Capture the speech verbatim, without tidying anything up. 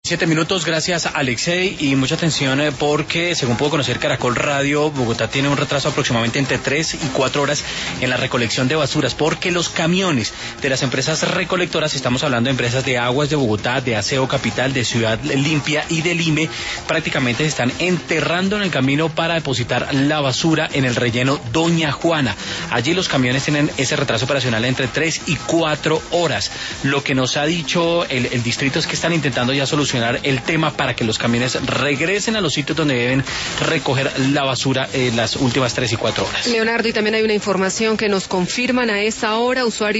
Siete minutos, gracias Alexei, y mucha atención eh, porque según puedo conocer Caracol Radio, Bogotá tiene un retraso aproximadamente entre tres y cuatro horas en la recolección de basuras, porque los camiones de las empresas recolectoras, estamos hablando de empresas de Aguas de Bogotá, de Aseo Capital, de Ciudad Limpia y del I M E, prácticamente se están enterrando en el camino para depositar la basura en el relleno Doña Juana. Allí los camiones tienen ese retraso operacional entre tres y cuatro horas. Lo que nos ha dicho el, el distrito es que están intentando ya solucionar el tema para que los camiones regresen a los sitios donde deben recoger la basura en las últimas tres y cuatro horas. Leonardo, y también hay una información que nos confirman a esta hora, usuarios